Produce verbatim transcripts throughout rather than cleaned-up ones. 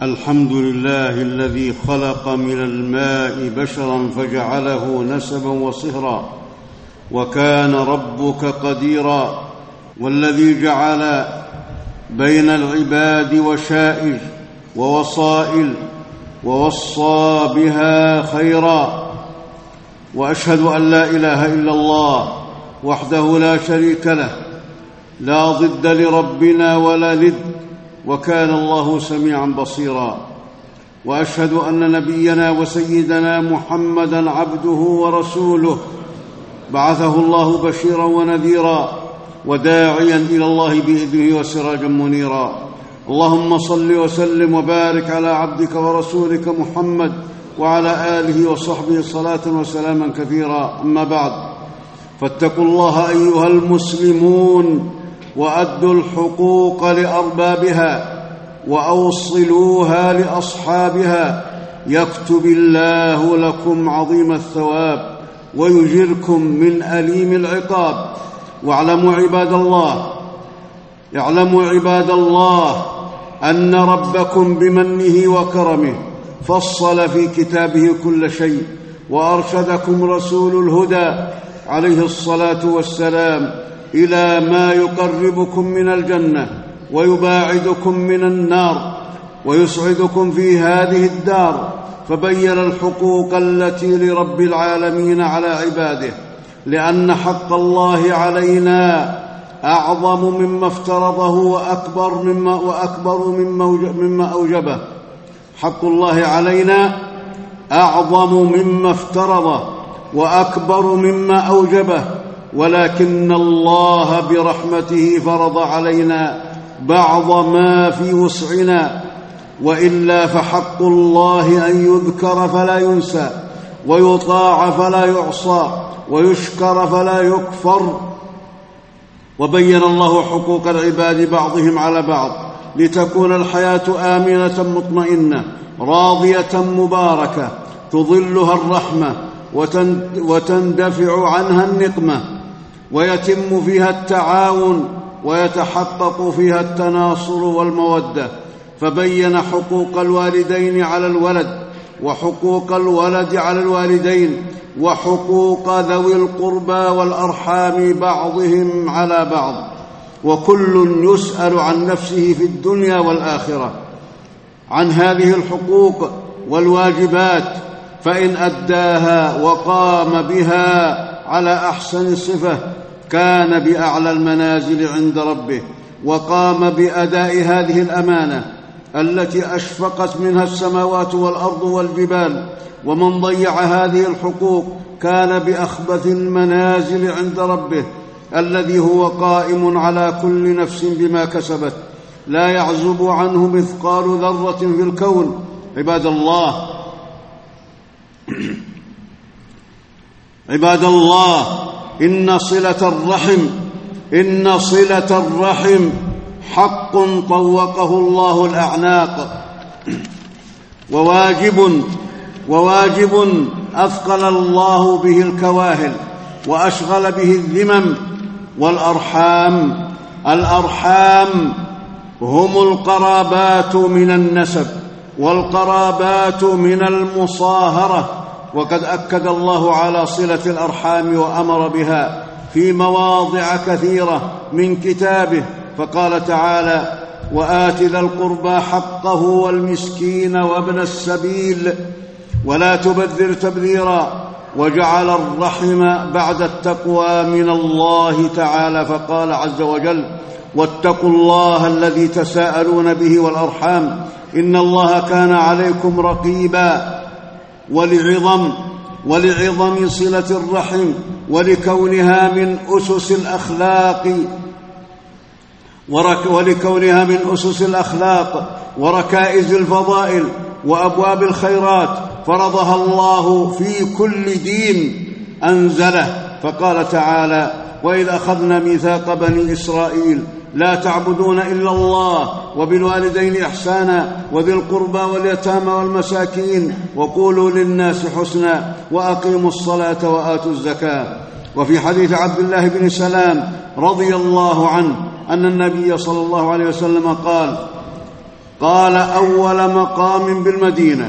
الحمد لله الذي خلق من الماء بشرا فجعله نسبا وصهرا وكان ربك قديرا، والذي جعل بين العباد وشائج ووصائل ووصى بها خيرا. وأشهد أن لا إله إلا الله وحده لا شريك له، لا ضد لربنا ولا ند، وكان الله سميعا بصيرا. وأشهد أن نبينا وسيدنا محمدا عبده ورسوله، بعثه الله بشيرا ونذيرا وداعيا إلى الله بإذنه وسراجا منيرا. اللهم صل وسلم وبارك على عبدك ورسولك محمد وعلى آله وصحبه صلاة وسلاما كثيرا. أما بعد، فاتقوا الله أيها المسلمون، وأدوا الحقوق لأربابها وأوصلوها لأصحابها، يكتب الله لكم عظيم الثواب ويجركم من أليم العقاب. واعلموا عباد الله اعلموا عباد الله أن ربكم بمنه وكرمه فصل في كتابه كل شيء، وأرشدكم رسول الهدى عليه الصلاة والسلام إلى ما يقربكم من الجنة ويباعدكم من النار ويسعدكم في هذه الدار، فبين الحقوق التي لرب العالمين على عباده، لأن حق الله علينا أعظم مما افترضه وأكبر مما, وأكبر مما أوجبه. حق الله علينا أعظم مما افترضه وأكبر مما أوجبه، ولكن الله برحمته فرض علينا بعض ما في وسعنا، وإلا فحق الله أن يذكر فلا ينسى، ويطاع فلا يعصى، ويشكر فلا يكفر. وبين الله حقوق العباد بعضهم على بعض لتكون الحياة آمنة مطمئنة راضية مباركة، تظلها الرحمة وتندفع عنها النقمة، ويتم فيها التعاون ويتحقق فيها التناصر والمودة. فبين حقوق الوالدين على الولد، وحقوق الولد على الوالدين، وحقوق ذوي القربى والأرحام بعضهم على بعض، وكل يسأل عن نفسه في الدنيا والآخرة عن هذه الحقوق والواجبات، فإن أداها وقام بها على أحسن صفة كان بأعلى المنازل عند ربه، وقام بأداء هذه الأمانة التي أشفقت منها السماوات والأرض والجبال. ومن ضيع هذه الحقوق كان بأخبث المنازل عند ربه، الذي هو قائم على كل نفس بما كسبت، لا يعزب عنه مثقال ذرة في الكون. عباد الله عباد الله إن صلة الرحم إن صلة الرحم حق طوقه الله الأعناق، وواجب وواجب أثقل الله به الكواهل وأشغل به الذمم. والأرحام الأرحام هم القرابات من النسب، والقرابات من المصاهرة، وقد أكد الله على صلة الأرحام وأمر بها في مواضع كثيرة من كتابه، فقال تعالى: وآت ذا القربى حقه والمسكين وابن السبيل ولا تبذر تبذيرا، وجعل الرحم بعد التقوى من الله تعالى، فقال عز وجل: واتقوا الله الذي تساءلون به والأرحام إن الله كان عليكم رقيبا. ولعظم ولعظم صلة الرحم ولكونها من أسس الأخلاق ورك ولكونها من أسس الأخلاق وركائز الفضائل وأبواب الخيرات، فرضها الله في كل دين أنزله، فقال تعالى: وإذ أخذنا ميثاق بني إسرائيل لا تعبدون إلا الله وبالوالدين إحسانا وذي القربى واليتامى والمساكين وقولوا للناس حسنا وأقيموا الصلاة وآتوا الزكاة. وفي حديث عبد الله بن سلام رضي الله عنه أن النبي صلى الله عليه وسلم قال قال: أول مقام بالمدينة: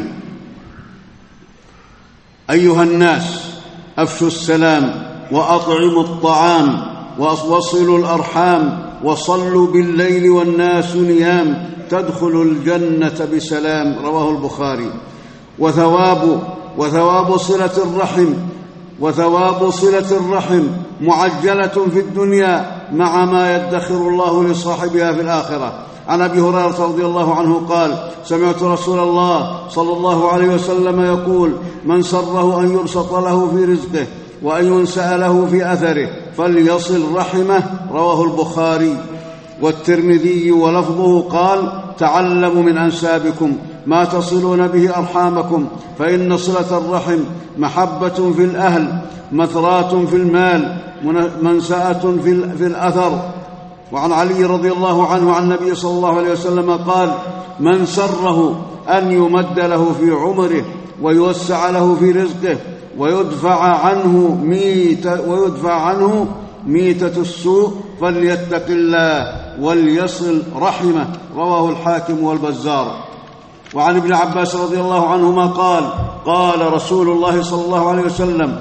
أيها الناس، أفشوا السلام وأطعموا الطعام ووصلوا الأرحام وصلوا بالليل والناس نيام تدخلوا الجنة بسلام. رواه البخاري. وثواب وثواب صلة الرحم وثواب صلة الرحم معجلة في الدنيا مع ما يدخر الله لصاحبها في الآخرة. عن أبي هريرة رضي الله عنه قال: سمعت رسول الله صلى الله عليه وسلم يقول: من سره أن يبسط له في رزقه وأن ينسأ له في أثره فليصل رحمه. رواه البخاري والترمذي، ولفظه قال: تعلموا من أنسابكم ما تصلون به أرحامكم، فإن صلة الرحم محبة في الأهل، مثرات في المال، منسأة في الأثر. وعن علي رضي الله عنه عن النبي صلى الله عليه وسلم قال: من سره أن يمد له في عمره ويوسع له في رزقه ويدفع عنه ميتة, ويدفع عنه ميتة السوء فليتق الله وليصل رحمه. رواه الحاكم والبزار. وعن ابن عباس رضي الله عنهما قال: قال رسول الله صلى الله عليه وسلم: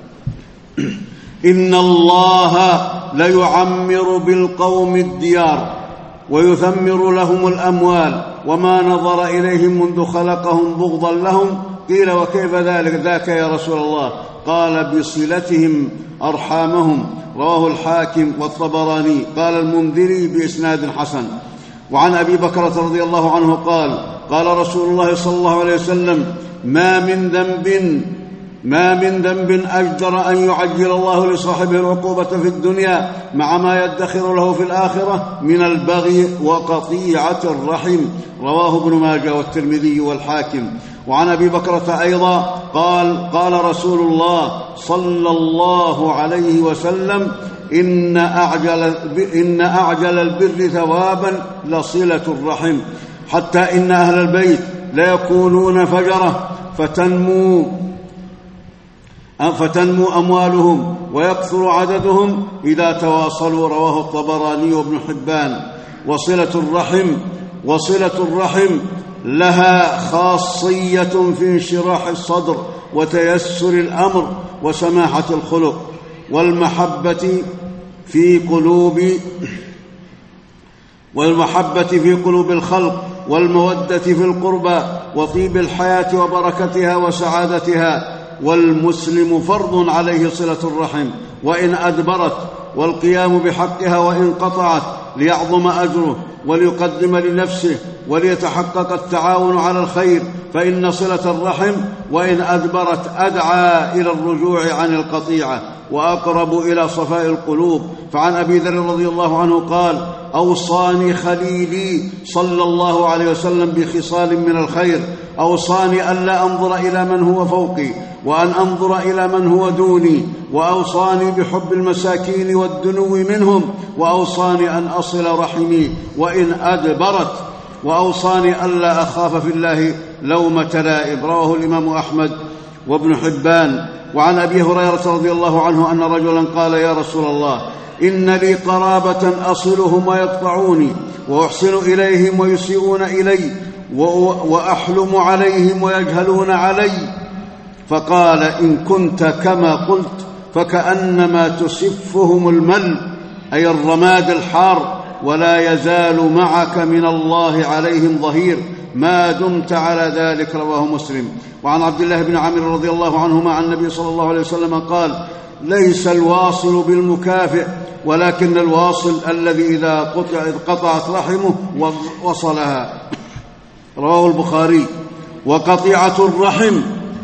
إن الله ليعمر بالقوم الديار ويثمر لهم الأموال وما نظر إليهم منذ خلقهم بغضا لهم. قيل: وكيف ذلك ذاك يا رسول الله؟ قال: بصلتهم أرحامهم. رواه الحاكم والطبراني. قال المنذري بإسناد حسن. وعن أبي بكرة رضي الله عنه قال: قال رسول الله صلى الله عليه وسلم: ما من ذنب ما من ذنب أجدر أن يعجل الله لصاحبه العقوبة في الدنيا مع ما يدخر له في الآخرة من البغي وقطيعة الرحم. رواه ابن ماجه والترمذي والحاكم. وعن أبي بكرة أيضا قال: قال رسول الله صلى الله عليه وسلم: إن أعجل, إن أعجل البر ثوابا لصلة الرحم، حتى إن أهل البيت ليكونون فجرة فتنمو فتنمو أموالهم ويكثر عددهم إذا تواصلوا. رواه الطبراني وابن حبان. وصلة الرحم وصلة الرحم لها خاصية في انشراح الصدر وتيسر الأمر وسماحة الخلق والمحبة في قلوب والمحبة في قلوب الخلق والمودة في القربى وطيب الحياة وبركتها وسعادتها. والمسلم فرض عليه صلة الرحم وإن أدبرت، والقيام بحقها وإن قطعت، ليعظم أجره وليقدم لنفسه وليتحقق التعاون على الخير، فإن صلة الرحم وإن أدبرت أدعى إلى الرجوع عن القطيعة وأقرب إلى صفاء القلوب. فعن أبي ذر رضي الله عنه قال: أوصاني خليلي صلى الله عليه وسلم بخصال من الخير، أوصاني ألا أنظر إلى من هو فوقي وأن أنظر إلى من هو دوني، وأوصاني بحب المساكين والدنو منهم، وأوصاني أن أصل رحمي وإن أدبرت، وأوصاني ألا أخاف في الله لومة لائم. رواه الإمام أحمد وابن حبان. وعن أبي هريرة رضي الله عنه أن رجلا قال: يا رسول الله، إن لي قرابة أصلهم ويقطعوني وأحسن إليهم ويسيئون إلي وأحلم عليهم ويجهلون علي. فقال: إن كنت كما قلت فكأنما تسفهم المل، أي الرماد الحار، ولا يزال معك من الله عليهم ظهير ما دمت على ذلك. رواه مسلم. وعن عبد الله بن عمرو رضي الله عنهما عن النبي صلى الله عليه وسلم قال: ليس الواصل بالمكافئ، ولكن الواصل الذي إذا قطع إذ قطعت رحمه وصلها. رواه البخاري. وقطيعة الرحم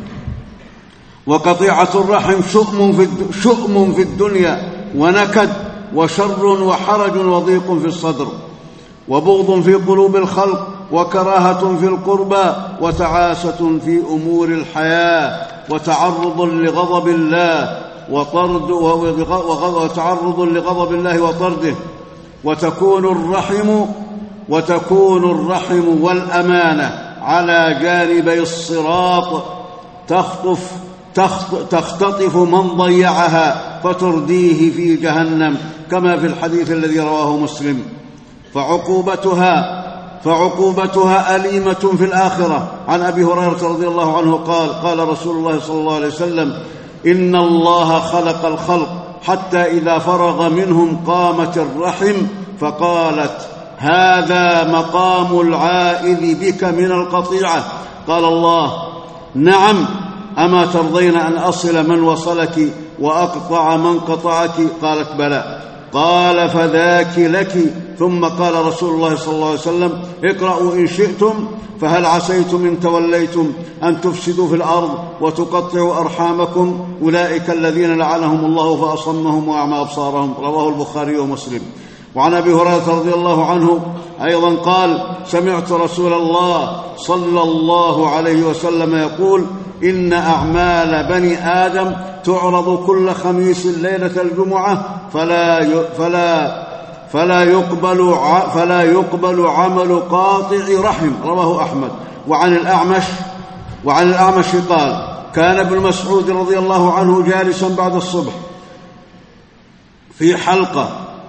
وقطيعة الرحم شؤم في شؤم في الدنيا ونكد وشر وحرج وضيق في الصدر وبغض في قلوب الخلق وكراهة في القربى وتعاسة في أمور الحياة وتعرض لغضب الله وطرد وتعرض لغضب الله وطرده. وتكون الرحم وتكون الرحم والأمانة على جانبي الصراط تخطف تختطف من ضيعها فترديه في جهنم، كما في الحديث الذي رواه مسلم. فعقوبتها فعقوبتها أليمة في الآخرة. عن أبي هريرة رضي الله عنه قال قال رسول الله صلى الله عليه وسلم: إن الله خلق الخلق حتى إذا فرغ منهم قامت الرحم فقالت: هذا مقام العائذ بك من القطيعة. قال الله: نعم، أما ترضين أن أصل من وصلك وأقطع من قطعك؟ قالت: بلى. قال: فذاك لك. ثم قال رسول الله صلى الله عليه وسلم: اقرأوا إن شئتم: فهل عسيتم إن توليتم أن تفسدوا في الأرض وتقطعوا أرحامكم أولئك الذين لعنهم الله فأصمهم وأعمى أبصارهم. رواه البخاري ومسلم. وعن أبي هريرة رضي الله عنه أيضا قال: سمعت رسول الله صلى الله عليه وسلم يقول: إن أعمال بني آدم تعرض كل خميس ليلة الجمعة فلا فلا فلا يقبل فلا يقبل عمل قاطع رحم. رواه أحمد. وعن الأعمش وعن الأعمش قال: كان ابن مسعود رضي الله عنه جالسا بعد الصبح في حلقة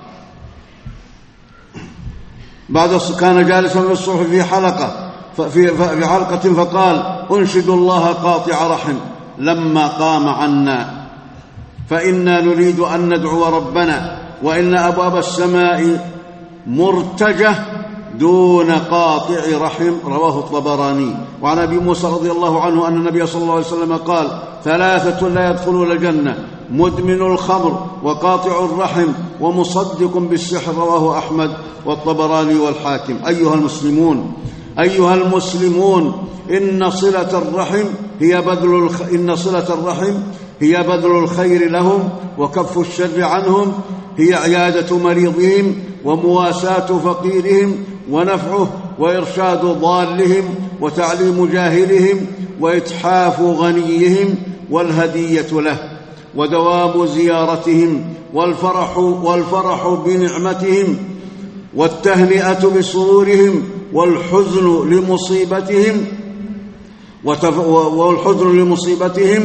بعد كان جالسا في الصبح في حلقة في في حلقة فقال: أنشد الله قاطع رحم لما قام عنا، فإنا نريد أن ندعو ربنا، وإن أبواب السماء مرتجة دون قاطع رحم. رواه الطبراني. وعن أبي موسى رضي الله عنه أن النبي صلى الله عليه وسلم قال: ثلاثة لا يدخلون الجنة: مدمن الخمر، وقاطع الرحم، ومصدق بالسحر. رواه أحمد والطبراني والحاكم. أيها المسلمون أيها المسلمون إن صلة الرحم هي بذل الخ... إن صلة الرحم هي بذل الخير لهم وكف الشر عنهم، هي عيادة مريضهم ومواساة فقيرهم ونفعه وإرشاد ضالهم وتعليم جاهلهم وإتحاف غنيهم والهدية له ودوام زيارتهم والفرح, والفرح بنعمتهم والتهنئة بسرورهم والحزن لمصيبتهم وتف... والحزن لمصيبتهم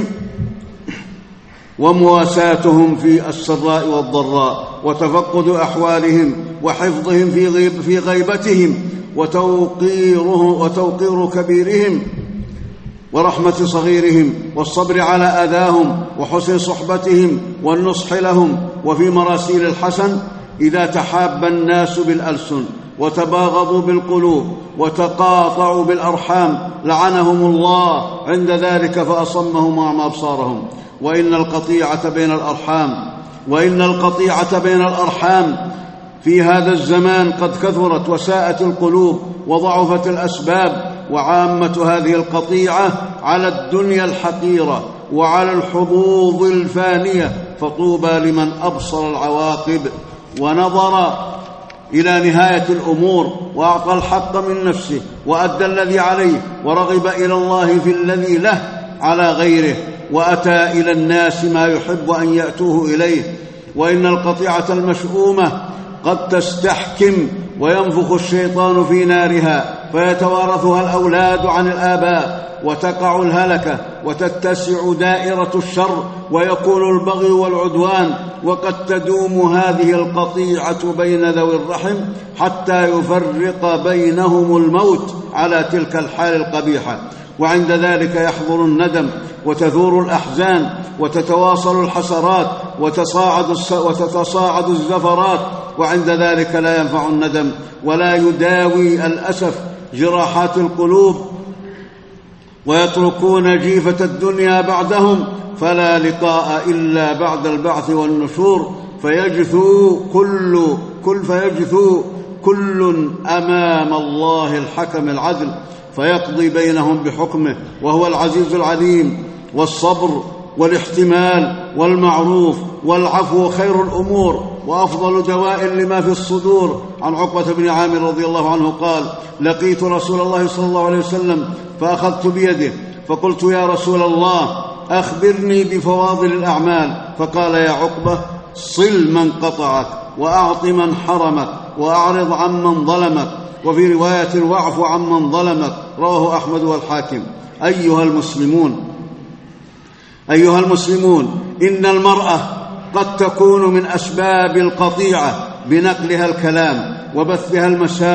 ومواساتهم في السراء والضراء وتفقد أحوالهم وحفظهم في, غيب في غيبتهم وتوقيره وتوقير كبيرهم ورحمة صغيرهم والصبر على أذاهم وحسن صحبتهم والنصح لهم. وفي مراسيل الحسن: إذا تحاب الناس بالألسن وتباغضوا بالقلوب وتقاطعوا بالأرحام لعنهم الله عند ذلك فأصمهم وأعمى أبصارهم. وإن القطيعة بين الأرحام وإن القطيعة بين الأرحام في هذا الزمان قد كثرت وساءت القلوب وضعفت الأسباب، وعامة هذه القطيعة على الدنيا الحقيرة وعلى الحظوظ الفانية، فطوبى لمن أبصر العواقب ونظر إلى نهاية الأمور وأعطى الحق من نفسه وأدى الذي عليه ورغب إلى الله في الذي له على غيره وأتى إلى الناس ما يحب أن يأتوه إليه. وإن القطيعة المشؤومة قد تستحكم وينفخ الشيطان في نارها فيتوارثها الأولاد عن الآباء وتقع الهلكة وتتسع دائرة الشر ويكون البغي والعدوان. وقد تدوم هذه القطيعة بين ذوي الرحم حتى يفرق بينهم الموت على تلك الحال القبيحة، وعند ذلك يحضر الندم وتثور الأحزان وتتواصل الحسرات وتصاعد وتتصاعد الزفرات، وعند ذلك لا ينفع الندم ولا يداوي الأسف جراحات القلوب، ويتركون جيفة الدنيا بعدهم فلا لقاء إلا بعد البعث والنشور، فيجثو كل كل فيجثو كل أمام الله الحكم العدل فيقضي بينهم بحكمه، وهو العزيز العليم. والصبر والاحتمال والمعروف والعفو خير الأمور وأفضل دواء لما في الصدور. عن عقبة بن عامر رضي الله عنه قال: لقيت رسول الله صلى الله عليه وسلم فأخذت بيده فقلت: يا رسول الله أخبرني بفواضل الأعمال. فقال: يا عقبة، صل من قطعك وأعط من حرمك وأعرض عمن ظلمك، وفي رواية: واعف عمن ظلمك. رواه أحمد والحاكم. أيها المسلمون أيها المسلمون إن المرأة قد تكون من أسباب القطيعة بنقلها الكلام وبثها المساوئ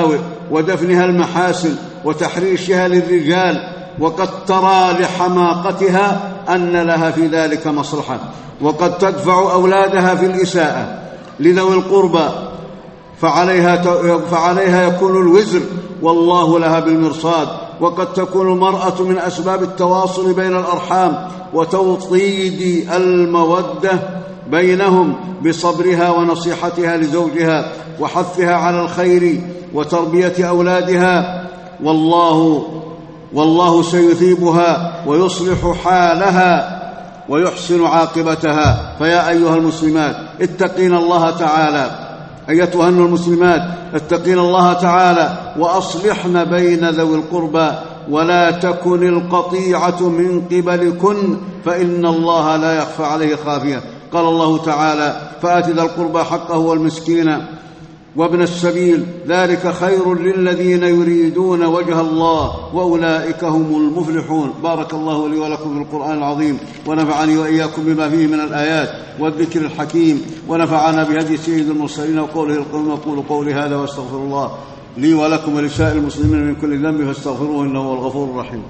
ودفنها المحاسن وتحريشها للرجال، وقد ترى لحماقتها أن لها في ذلك مصلحة، وقد تدفع أولادها في الإساءة لذوي القربى، فعليها, فعليها يكون الوزر والله لها بالمرصاد. وقد تكون المرأة من أسباب التواصل بين الأرحام وتوطيد المودة بينهم بصبرها ونصيحتها لزوجها وحثها على الخير وتربية أولادها، والله, والله سيثيبها ويصلح حالها ويحسن عاقبتها. فيا أيها المسلمات اتقين الله تعالى، أيتها المسلمات اتقين الله تعالى وأصلحن بين ذوي القربى، ولا تكن القطيعة من قبلكن فإن الله لا يخفى عليه خافية. قال الله تعالى: فآت ذا القربى حقه والمسكين وابن السبيل ذلك خير للذين يريدون وجه الله وأولئك هم المفلحون. بارك الله لي ولكم في القرآن العظيم، ونفعني وإياكم بما فيه من الآيات والذكر الحكيم، ونفعنا بهدي سيد المرسلين وقوله القوم. أقول قولي هذا واستغفر الله لي ولكم ولسائر المسلمين من كل ذنب فاستغفروه إنه هو الغفور الرحيم.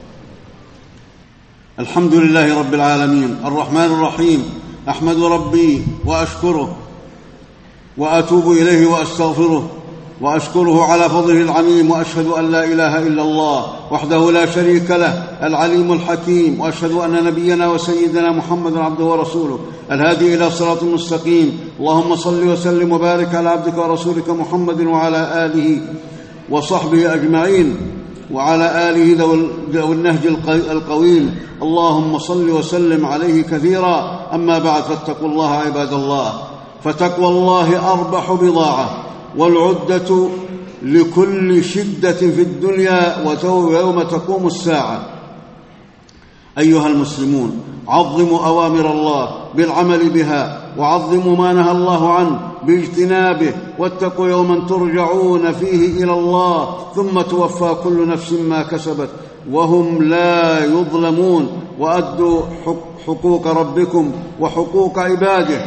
الحمد لله رب العالمين الرحمن الرحيم، أحمد ربي وأشكره وأتوب إليه وأستغفره وأشكره على فضله العميم، وأشهد أن لا إله إلا الله وحده لا شريك له العليم الحكيم، وأشهد أن نبينا وسيدنا محمد عبده ورسوله الهادي إلى صراط مستقيم. اللهم صل وسلم وبارك على عبدك ورسولك محمد وعلى آله وصحبه أجمعين وعلى آله ذوي النهج القويم. اللهم صل وسلم عليه كثيرا. أما بعد، فاتقوا الله عباد الله، فتقوى الله أربح بضاعة، والعدة لكل شدة في الدنيا ويوم تقوم الساعة. أيها المسلمون، عظموا أوامر الله بالعمل بها، وعظموا ما نهى الله عنه باجتنابه، واتقوا يوما ترجعون فيه إلى الله ثم توفى كل نفس ما كسبت وهم لا يظلمون. وأدوا حقوق ربكم وحقوق عباده،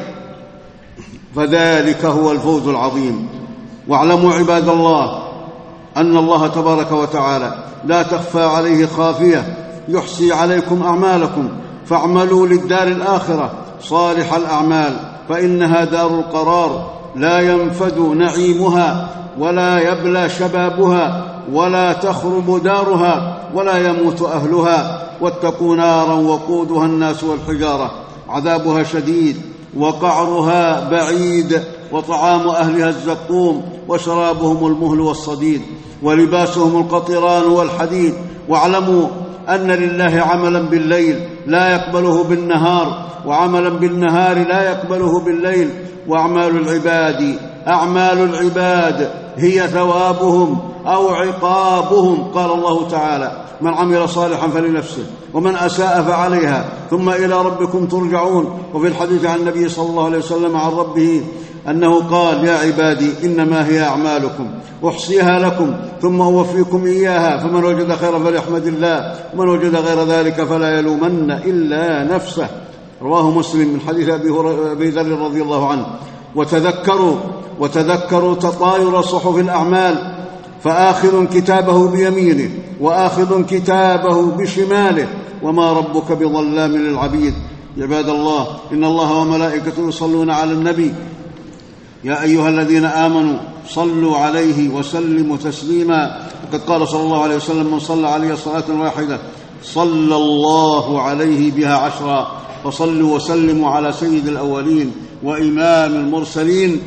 فذلك هو الفوز العظيم. واعلموا عباد الله أن الله تبارك وتعالى لا تخفى عليه خافية، يحصي عليكم أعمالكم، فاعملوا للدار الآخرة صالح الأعمال، فإنها دار القرار لا ينفد نعيمها ولا يبلى شبابها ولا تخرب دارها ولا يموت أهلها. واتقوا نارا وقودها الناس والحجارة، عذابها شديد وقعرها بعيد، وطعام أهلها الزقوم، وشرابهم المهل والصديد، ولباسهم القطران والحديد. واعلموا أن لله عملا بالليل لا يقبله بالنهار، وعملا بالنهار لا يقبله بالليل. وأعمال العباد أعمال العباد هي ثوابهم أو عقابهم. قال الله تعالى: من عمل صالحا فلنفسه ومن أساء فعليها ثم إلى ربكم ترجعون. وفي الحديث عن النبي صلى الله عليه وسلم عن ربه أنه قال: يا عبادي إنما هي أعمالكم أحصيها لكم ثم أوفيكم إياها، فمن وجد خيرا فليحمد الله، ومن وجد غير ذلك فلا يلومن إلا نفسه. رواه مسلم من حديث أبي ذر رضي الله عنه. وتذكروا وتذكروا تطاير صحف الأعمال، فآخذ كتابه بيمينه وآخذ كتابه بشماله، وما ربك بظلام للعبيد. عباد الله، إن الله وملائكته يصلون على النبي، يا أيها الذين آمنوا صلوا عليه وسلموا تسليما. وقد قال صلى الله عليه وسلم: من صلى عليه صلاة واحدة صلى الله عليه بها عشرا. فصلوا وسلموا على سيد الأولين وإمام المرسلين.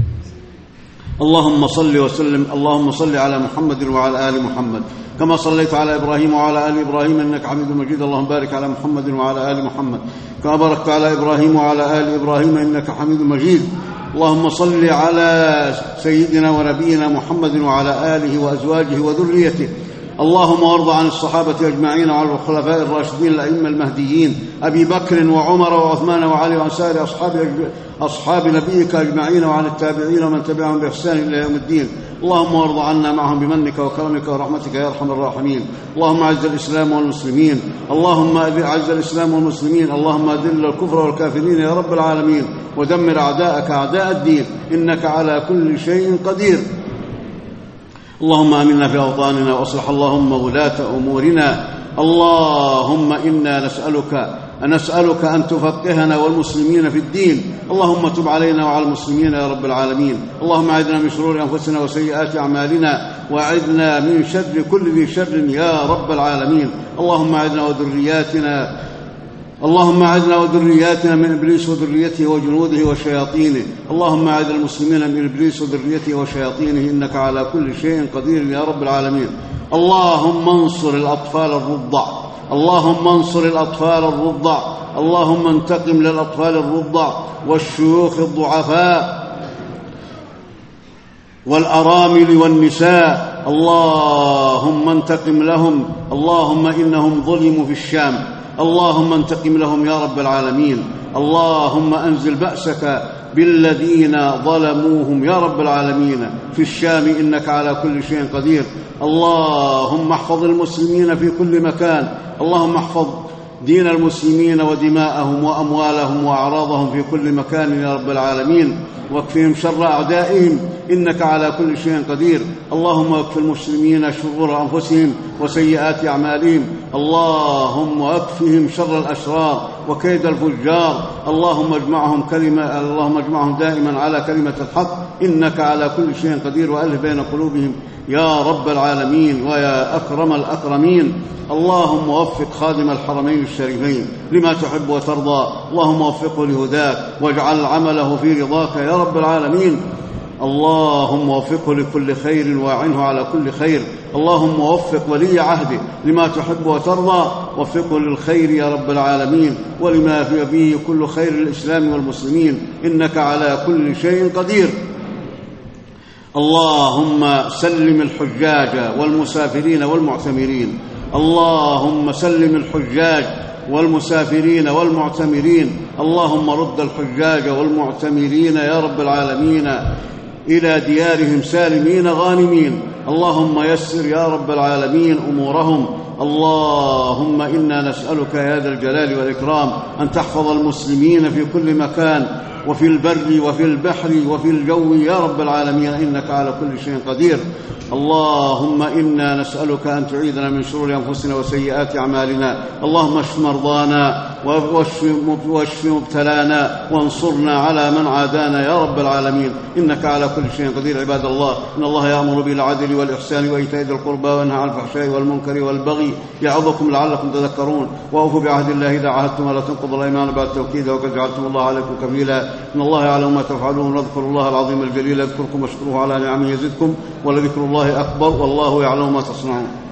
اللهم صل وسلم اللهم صل على محمد وعلى آل محمد كما صليت على إبراهيم وعلى آل إبراهيم إنك حميد مجيد. اللهم بارك على محمد وعلى آل محمد كما باركت على إبراهيم وعلى آل إبراهيم إنك حميد مجيد. اللهم صل على سيدنا ونبينا محمد وعلى آله وأزواجه وذريته. اللهم وارض عن الصحابة أجمعين وعن الخلفاء الراشدين الأئمة المهديين أبي بكر وعمر وعثمان وعلي وعن سائر أصحاب, أصحاب نبيك أجمعين وعن التابعين ومن تبعهم بإحسان إلى يوم الدين. اللهم وارض عنا معهم بمنك وكرمك ورحمتك يا أرحم الراحمين. اللهم أعز الإسلام والمسلمين اللهم أعز الإسلام والمسلمين اللهم أذل الكفر والكافرين يا رب العالمين، ودمر أعداءك أعداء الدين، إنك على كل شيء قدير. اللهم آمنا في أوطاننا وأصلح اللهم ولاة أمورنا. اللهم إنا نسألك نسألك أن تفقهنا والمسلمين في الدين. اللهم تب علينا وعلى المسلمين يا رب العالمين. اللهم أعذنا من شرور أنفسنا وسيئات أعمالنا، وأعذنا من شر كل ذي شر يا رب العالمين. اللهم أعذنا وذرياتنا اللهم أعذنا وذرياتنا من إبليس وذريته وجنوده وشياطينه. اللهم أعذ المسلمين من إبليس وذريته وشياطينه، إنك على كل شيء قدير يا رب العالمين. اللهم انصر الأطفال الرضع اللهم انصر الأطفال الرضع اللهم انتقم للأطفال الرضع والشيوخ الضعفاء والأرامل والنساء. اللهم انتقم لهم. اللهم إنهم ظلموا في الشام، اللهم انتقم لهم يا رب العالمين. اللهم أنزل بأسك بالذين ظلموهم يا رب العالمين في الشام، إنك على كل شيء قدير. اللهم احفظ المسلمين في كل مكان. اللهم احفظ دين المسلمين ودماءهم وأموالهم وأعراضهم في كل مكان يا رب العالمين، واكفهم شر أعدائهم، إنك على كل شيء قدير. اللهم اكف المسلمين شرور أنفسهم وسيئات أعمالهم. اللهم اكفهم شر الأشرار وكيد الفجار. اللهم اجمعهم كلمة اللهم اجمعهم دائما على كلمة الحق، إنك على كل شيء قدير، وألف بين قلوبهم يا رب العالمين ويا أكرم الأكرمين. اللهم وفق خادم الحرمين الشريفين لما تحب وترضى. اللهم وفقه لهداك واجعل عمله في رضاك يا رب العالمين. اللهم وفقه لكل خير واعنه على كل خير. اللهم وفق ولي عهده لما تحب وترضى، وفقه للخير يا رب العالمين، ولما فيه كل خير للإسلام والمسلمين، إنك على كل شيء قدير. اللهم سلم الحجاج والمسافرين والمعتمرين. اللهم سلم الحجاج والمسافرين والمعتمرين. اللهم رد الحجاج والمعتمرين يا رب العالمين إلى ديارهم سالمين غانمين. اللهم يسر يا رب العالمين أمورهم. اللهم إنا نسألك يا ذا الجلال والإكرام أن تحفظ المسلمين في كل مكان، وفي البر وفي البحر وفي الجو يا رب العالمين، إنك على كل شيء قدير. اللهم إنا نسألك أن تعيذنا من شرور أنفسنا وسيئات أعمالنا. اللهم اشف مرضانا واشف مبتلانا وانصرنا على من عادانا يا رب العالمين، إنك على كل شيء قدير. عباد الله، إن الله يأمر بالعدل والإحسان وإيتاء ذي القربى وينهى عن الفحشاء والمنكر والبغي يعظكم لعلكم تذكرون. وأوفوا بعهد الله إذا عاهدتم، ولا تنقضوا الأيمان بعد توكيدها، وقد جعلتم الله عليكم كفيلا. إن الله يعلم ما تفعلون. واذكروا الله العظيم الجليل يذكركم واشكروه على نعمه يزدكم، ولذكر الله أكبر، والله يعلم ما تصنعون.